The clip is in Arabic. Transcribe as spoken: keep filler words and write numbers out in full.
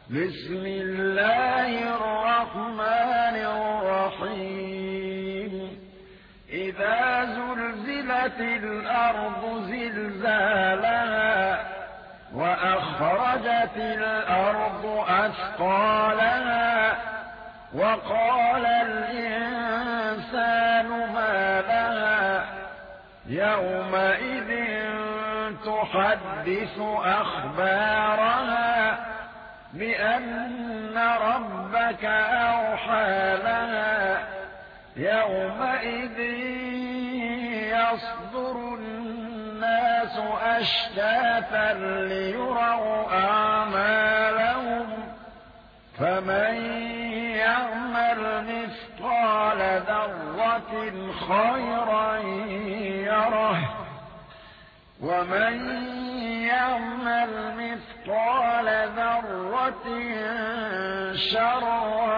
بسم الله الرحمن الرحيم إذا زلزلت الأرض زلزالها وأخرجت الأرض أثقالها وقال الإنسان ما لها يومئذ تحدث أخبارها بأن ربك أوحى لها يومئذ يصدر الناس أشتاتا ليروا أعمالهم فمن يعمل مثقال ذرة خيرا يره ومن يعمل مثقال ذرة شرا